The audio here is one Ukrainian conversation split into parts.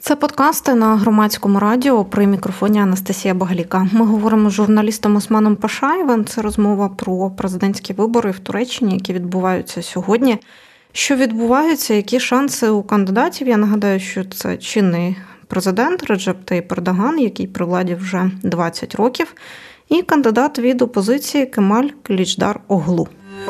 Це подкасти на Громадському радіо, при мікрофоні Анастасія Багаліка. Ми говоримо з журналістом Османом Пашаєвим. Це розмова про президентські вибори в Туреччині, які відбуваються сьогодні. Що відбувається, які шанси у кандидатів? Я нагадаю, що це чинний президент Реджеп Тайип Ердоган, який при владі вже 20 років, і кандидат від опозиції Кемаль Киличдар-Оглу.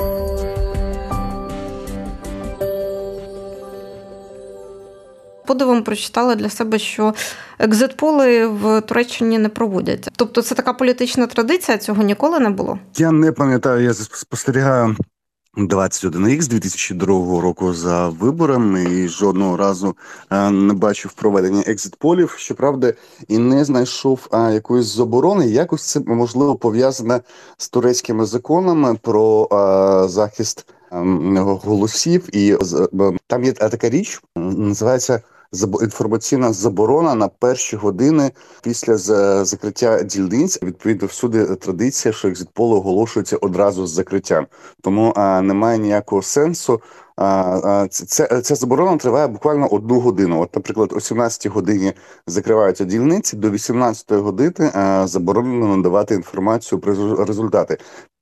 Подивом прочитала для себе, що екзит-поли в Туреччині не проводять. Тобто це така політична традиція, цього ніколи не було? Я не пам'ятаю, я спостерігаю 21 рік з 2002 року за виборами і жодного разу не бачив проведення екзит-полів, щоправда, і не знайшов якоїсь заборони. Якось це, можливо, пов'язане з турецькими законами про захист голосів. І там є така річ, називається інформаційна заборона на перші години після закриття дільниць. Відповідно, всюди традиція, що екзит-поли оголошуються одразу з закриттям. Тому немає ніякого сенсу. Ця заборона триває буквально 1 годину. От, наприклад, о 17-й годині закриваються дільниці, до 18-ї години заборонено надавати інформацію про результати.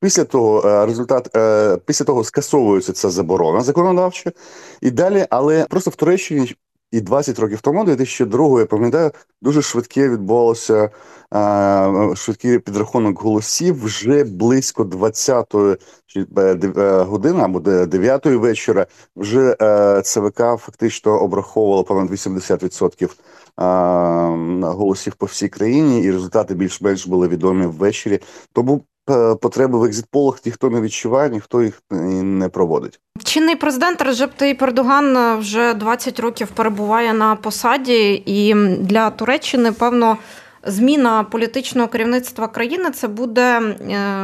Після того скасовується ця заборона законодавча і далі, але просто в Туреччині і 20 років тому, 2002, я пам'ятаю, дуже швидке відбувалося швидкий підрахунок голосів вже близько 20-ї години або 9-ї вечора. Вже ЦВК фактично обраховувало понад 80% голосів по всій країні, і результати більш-менш були відомі ввечері. Тому потреби в екзит-полах ніхто не відчуває, ніхто їх не проводить. Чинний президент Реджеп Тайип Ердоган вже 20 років перебуває на посаді, і для Туреччини, певно, зміна політичного керівництва країни – це буде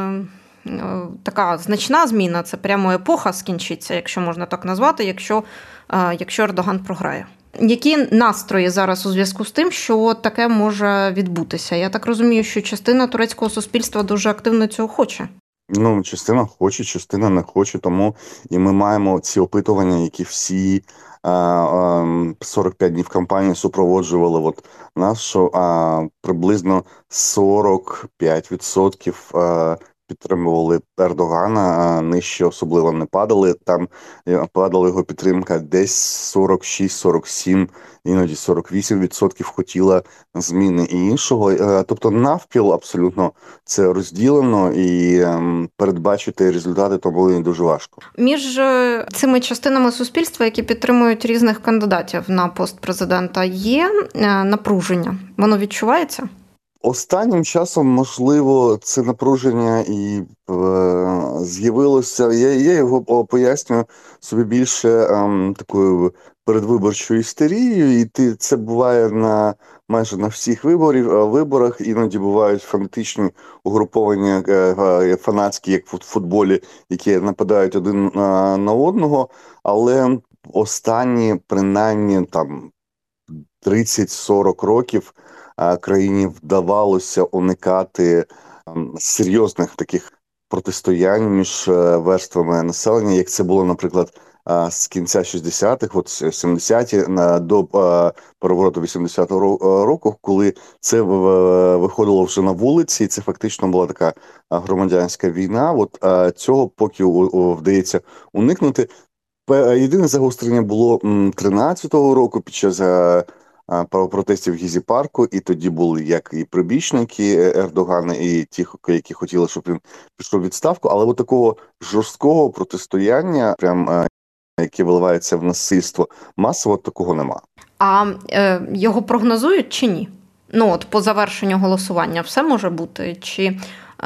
така значна зміна, це прямо епоха скінчиться, якщо можна так назвати, якщо Ердоган програє. Які настрої зараз у зв'язку з тим, що таке може відбутися? Я так розумію, що частина турецького суспільства дуже активно цього хоче. Частина хоче, частина не хоче, тому і ми маємо ці опитування, які всі 45 днів кампанії супроводжували нас, що приблизно 45% підтримували Ердогана, нижче особливо не падали. Там падала його підтримка десь 46-47, іноді 48% хотіла зміни і іншого. Тобто навпіл абсолютно це розділено, і передбачити результати тому не дуже важко. Між цими частинами суспільства, які підтримують різних кандидатів на пост президента, є напруження? Воно відчувається? Останнім часом, можливо, це напруження і з'явилося. Я його пояснюю собі більше такою передвиборчою істерією, і це буває майже на всіх виборах. Іноді бувають фанатичні угруповання фанатські, як в футболі, які нападають один на одного. Але останні, принаймні, 30-40 років країні вдавалося уникати серйозних таких протистоянь між верствами населення, як це було, наприклад, з кінця 60-х, 70-ті, до перевороту 80-го року, коли це виходило вже на вулиці, і це фактично була така громадянська війна. Цього поки вдається уникнути. Єдине загострення було 13-го року під час протестів в Гізі-парку, і тоді були як і прибічники Ердогана, і ті, які хотіли, щоб він пішов у відставку, але такого жорсткого протистояння, яке виливається в насильство, масово такого нема. А його прогнозують чи ні? По завершенню голосування все може бути? Чи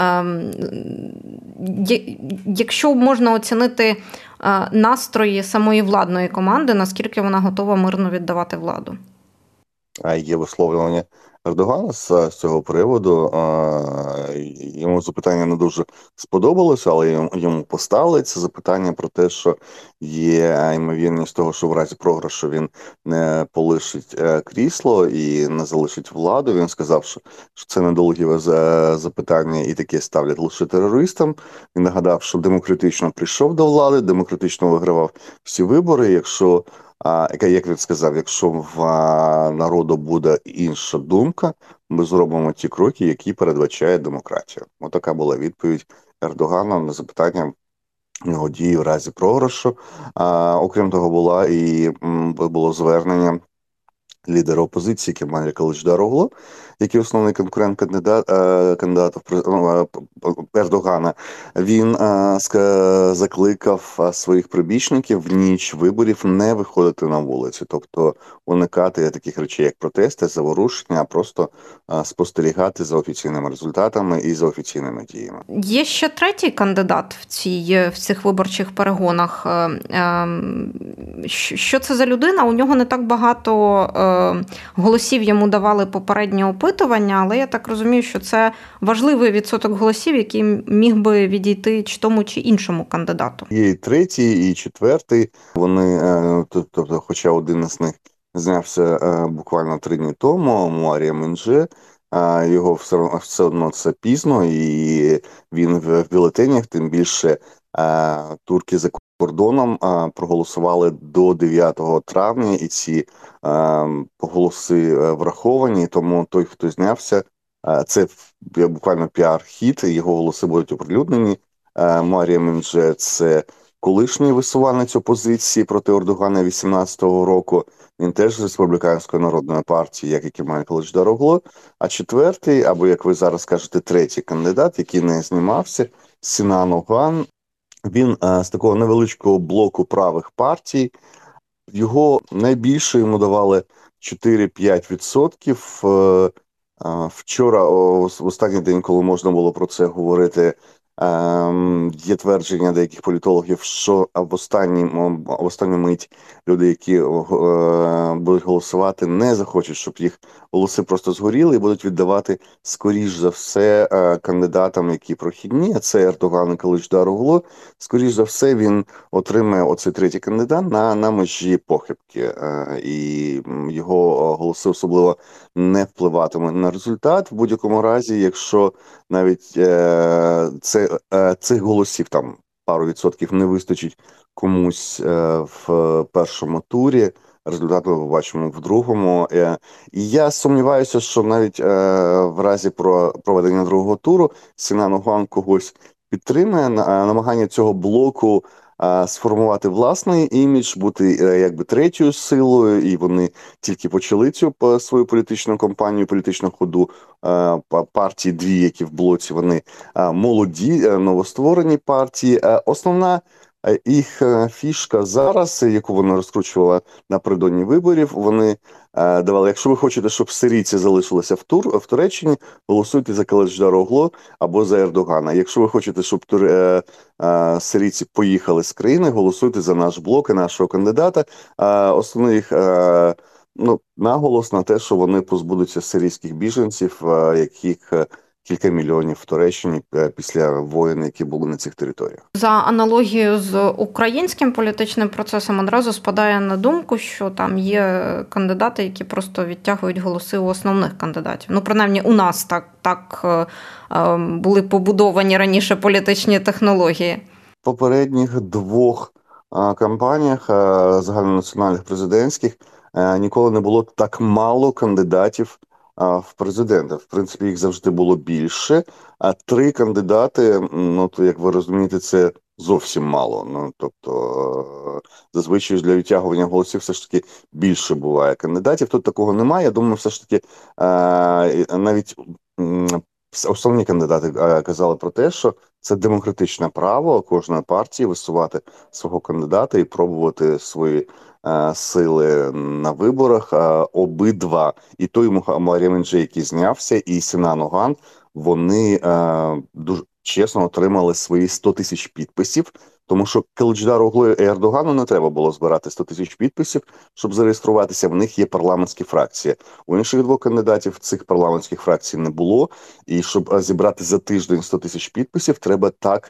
якщо можна оцінити настрої самої владної команди, наскільки вона готова мирно віддавати владу? Є висловлювання Ердогана з цього приводу. Йому запитання не дуже сподобалося, але йому поставили це запитання про те, що є ймовірність того, що в разі програшу він не полишить крісло і не залишить владу. Він сказав, що це недолугіве запитання і таке ставлять лише терористам. Він нагадав, що демократично прийшов до влади, демократично вигравав всі вибори. Якщо Як він сказав, якщо в народу буде інша думка, ми зробимо ті кроки, які передбачає демократія. Отака була відповідь Ердогана на запитання його дії в разі програшу. Окрім того, було звернення лідера опозиції Кемаля Кылычдароглу, який основний конкурент кандидата Ердогана. Він закликав своїх прибічників в ніч виборів не виходити на вулиці, тобто уникати таких речей, як протести, заворушення, а просто спостерігати за офіційними результатами і за офіційними діями. Є ще третій кандидат в цих виборчих перегонах. Що це за людина? У нього не так багато голосів йому давали попередні опитування, але я так розумію, що це важливий відсоток голосів, який міг би відійти чи тому, чи іншому кандидату. Є і третій, і четвертий. Вони, тобто, хоча один із них знявся буквально 3 дні тому, Муарія Минже, його все одно це пізно, і він в бюлетенях, тим більше турки за кордоном проголосували до 9 травня, і ці голоси враховані, тому той, хто знявся, це буквально піар-хід, його голоси будуть оприлюднені. Муарія Минже – це колишній висуванець опозиції проти Ердогана 18-го року. Він теж з Республіканської народної партії, як і Кемаль Кылычдароглу. А четвертий, або, як ви зараз кажете, третій кандидат, який не знімався, Сінан Оган, він з такого невеличкого блоку правих партій. Його найбільше йому давали 4-5%. Вчора, в останній день, коли можна було про це говорити, є твердження деяких політологів, що в останню мить люди, які будуть голосувати, не захочуть, щоб їх голоси просто згоріли, і будуть віддавати, скоріш за все, кандидатам, які прохідні. Це Ердоган і Кылычдароглу. Скоріш за все, він отримає оцей третій кандидат на межі похибки. І його голоси особливо не впливатимуть на результат. В будь-якому разі, якщо навіть цих голосів там пару відсотків не вистачить комусь в першому турі, результат ми побачимо в другому. І я сумніваюся, що навіть в разі проведення другого туру Сінан Оган когось підтримує. Намагання цього блоку сформувати власний імідж, бути якби третьою силою, і вони тільки почали цю свою політичну кампанію, політичну ходу. Партії дві, які в блоці, вони молоді, новостворені партії. Основна їх фішка зараз, яку вони розкручували напередодні виборів, вони давали: якщо ви хочете, щоб сирійці залишилися в Туреччині, голосуйте за Кылычдароглу або за Ердогана. Якщо ви хочете, щоб сирійці поїхали з країни, голосуйте за наш блок і нашого кандидата. Основний їх наголос на те, що вони позбудуться сирійських біженців, яких кілька мільйонів в Туреччині після воєн, які були на цих територіях. За аналогією з українським політичним процесом одразу спадає на думку, що там є кандидати, які просто відтягують голоси у основних кандидатів. Принаймні у нас так були побудовані раніше політичні технології. В попередніх 2 кампаніях загальнонаціональних президентських ніколи не було так мало кандидатів в президенти. В принципі, їх завжди було більше, а 3 кандидати, то, як ви розумієте, це зовсім мало. Тобто, зазвичай для відтягування голосів все ж таки більше буває кандидатів. Тут такого немає. Я думаю, все ж таки навіть основні кандидати казали про те, що це демократичне право кожної партії висувати свого кандидата і пробувати свої сили на виборах. Обидва, і той Муарія Минже, який знявся, і Сінан Оган, вони дуже чесно отримали свої 100 тисяч підписів, тому що Кылычдароглу і Ердогану не треба було збирати 100 тисяч підписів, щоб зареєструватися. В них є парламентські фракції. У інших 2 кандидатів цих парламентських фракцій не було, і щоб зібрати за тиждень 100 тисяч підписів, треба так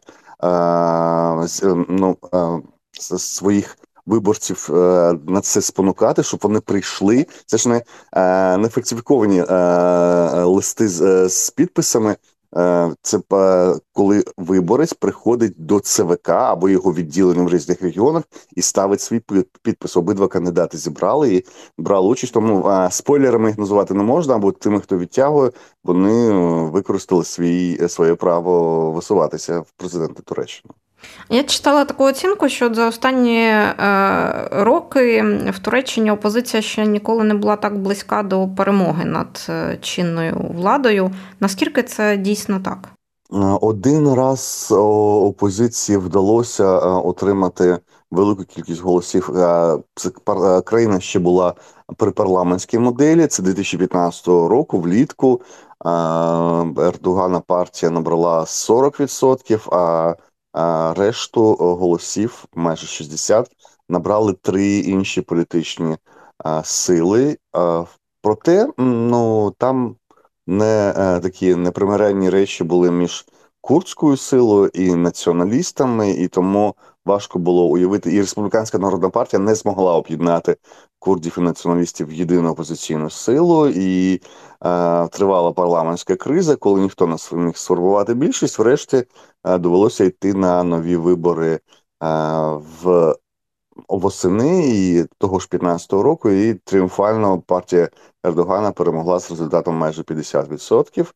своїх виборців на це спонукати, щоб вони прийшли. Це ж не фальсифіковані листи з підписами. Це коли виборець приходить до ЦВК або його відділення в різних регіонах і ставить свій підпис. Обидва кандидати зібрали і брали участь. Тому спойлерами їх називати не можна, або тими, хто відтягує, вони використали своє право висуватися в президенти Туреччини. Я читала таку оцінку, що за останні роки в Туреччині опозиція ще ніколи не була так близька до перемоги над чинною владою. Наскільки це дійсно так? Один раз опозиції вдалося отримати велику кількість голосів. Країна ще була при парламентській моделі. Це 2015 року, влітку. Ердогана партія набрала 40%, а решту голосів, майже 60%, набрали три інші політичні сили. Проте, там не такі непримиренні речі були між курдською силою і націоналістами, і тому важко було уявити. І Республіканська народна партія не змогла об'єднати курдів і націоналістів в єдину опозиційну силу, і тривала парламентська криза, коли ніхто не міг сформувати більшість. Врешті довелося йти на нові вибори в восени і того ж 15-го року, і тріумфально партія Ердогана перемогла з результатом майже 50%.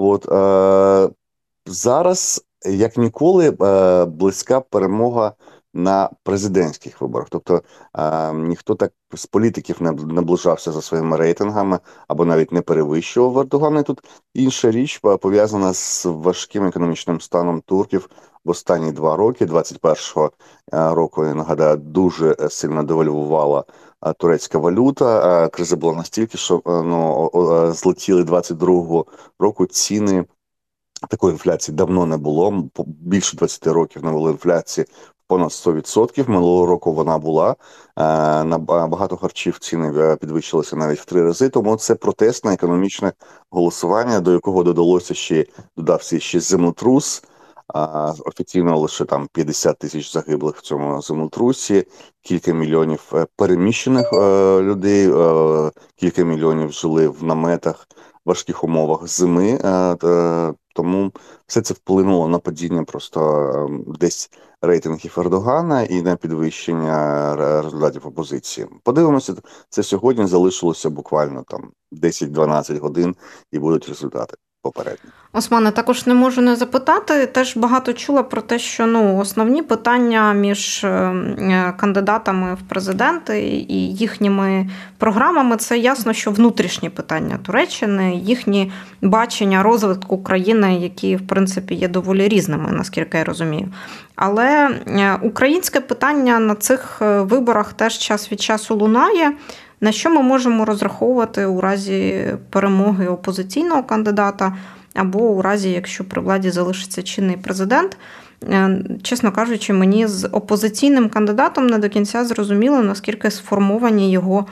Зараз, як ніколи, близька перемога на президентських виборах. Тобто ніхто так з політиків не наближався за своїми рейтингами або навіть не перевищував Ердогана. І тут інша річ пов'язана з важким економічним станом турків в останні 2 роки. 21-го року, я нагадаю, дуже сильно девальвувала турецька валюта. Криза була настільки, що злетіли 22-го року ціни. Такої інфляції давно не було. Більше 20 років не було інфляції понад 100%. Минулого року вона була. На багато харчів ціни підвищилися навіть в 3 рази. Тому це протестне економічне голосування, до якого додався ще землетрус. Офіційно лише там 50 тисяч загиблих в цьому землетрусі, кілька мільйонів переміщених людей, кілька мільйонів жили в наметах в важких умовах зими. Тому все це вплинуло на падіння просто десь рейтингів Ердогана і на підвищення результатів опозиції. Подивимося, це сьогодні залишилося буквально там 10-12 годин і будуть результати попередні. Османе, також не можу не запитати. Теж багато чула про те, що основні питання між кандидатами в президенти і їхніми програмами – це ясно, що внутрішні питання Туреччини, їхні бачення розвитку країни, які, в принципі, є доволі різними, наскільки я розумію. Але українське питання на цих виборах теж час від часу лунає. На що ми можемо розраховувати у разі перемоги опозиційного кандидата або у разі, якщо при владі залишиться чинний президент? Чесно кажучи, мені з опозиційним кандидатом не до кінця зрозуміло, наскільки сформовані його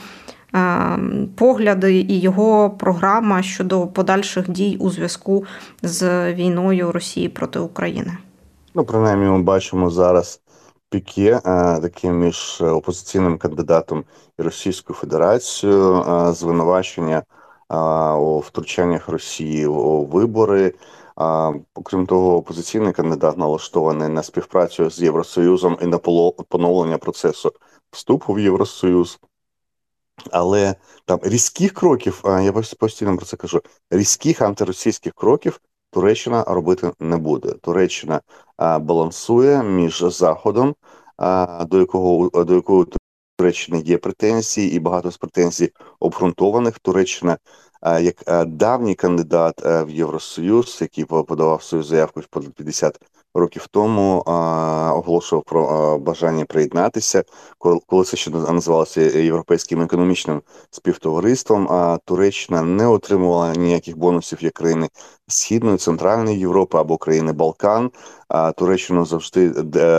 погляди і його програма щодо подальших дій у зв'язку з війною Росії проти України. Принаймні, ми бачимо зараз піке таке між опозиційним кандидатом і Російською Федерацією, звинувачення у втручаннях Росії у вибори. Окрім того, опозиційний кандидат налаштований на співпрацю з Євросоюзом і на поновлення процесу вступу в Євросоюз. Але там різких кроків, я постійно про це кажу, різких антиросійських кроків Туреччина робити не буде. Туреччина балансує між Заходом, до якого Туреччини є претензії, і багато з претензій обґрунтованих. Туреччина, як давній кандидат в Євросоюз, який подавав свою заявку понад 50 років тому, оголошував про бажання приєднатися, коли це ще називалося Європейським економічним співтовариством, Туреччина не отримувала ніяких бонусів як країни Східної, Центральної Європи або країни Балкан. Туреччина завжди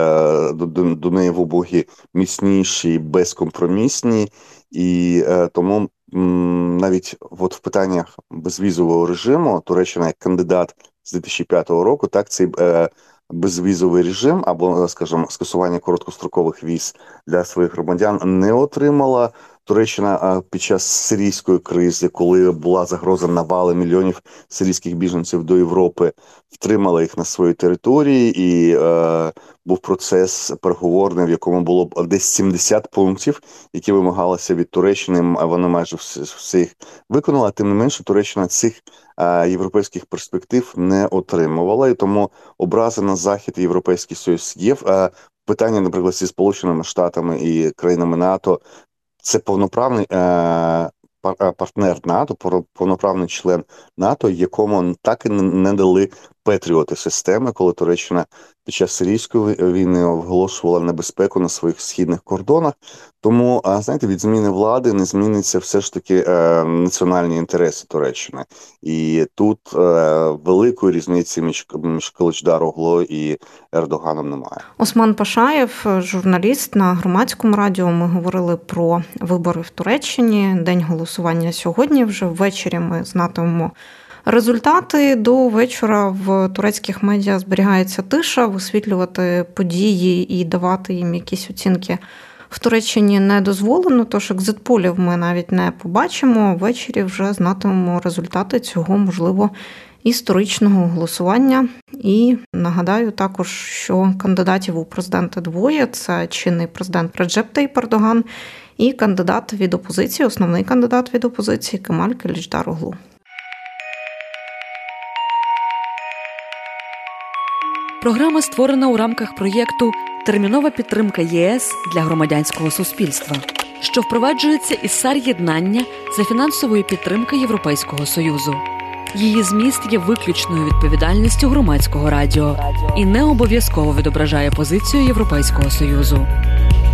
до неї вимоги міцніші, безкомпромісні, і тому навіть в питаннях безвізового режиму Туреччина як кандидат з 2005 року, так, цей безвізовий режим або, скажімо, скасування короткострокових віз для своїх громадян не отримала. Туреччина під час сирійської кризи, коли була загроза навали мільйонів сирійських біженців до Європи, втримала їх на своїй території, і був процес переговорний, в якому було десь 70 пунктів, які вимагалися від Туреччини, а вона майже все їх виконала. Тим не менше, Туреччина цих європейських перспектив не отримувала, і тому образи на Захід і Європейський Союз є. Питання, наприклад, зі Сполученими Штатами і країнами НАТО – це повноправний партнер НАТО, повноправний член НАТО, якому так і не дали Петріоти системи, коли Туреччина під час сирійської війни оголошувала небезпеку на своїх східних кордонах. Тому, знаєте, від зміни влади не зміниться все ж таки національні інтереси Туреччини. І тут великої різниці між Кылычдароглу і Ердоганом немає. Осман Пашаєв, журналіст на Громадському радіо. Ми говорили про вибори в Туреччині. День голосування сьогодні. Вже ввечері ми знатимемо результати. До вечора в турецьких медіа зберігається тиша. Висвітлювати події і давати їм якісь оцінки в Туреччині не дозволено, тож екзит-полів ми навіть не побачимо. Ввечері вже знатимемо результати цього, можливо, історичного голосування. І нагадаю також, що кандидатів у президенти двоє. Це чинний президент Реджеп Тайип Ердоган і кандидат від опозиції, основний кандидат від опозиції Кемаль Кылычдароглу. Програма створена у рамках проєкту «Термінова підтримка ЄС для громадянського суспільства», що впроваджується із САР-єднання за фінансової підтримки Європейського Союзу. Її зміст є виключною відповідальністю Громадського радіо і не обов'язково відображає позицію Європейського Союзу.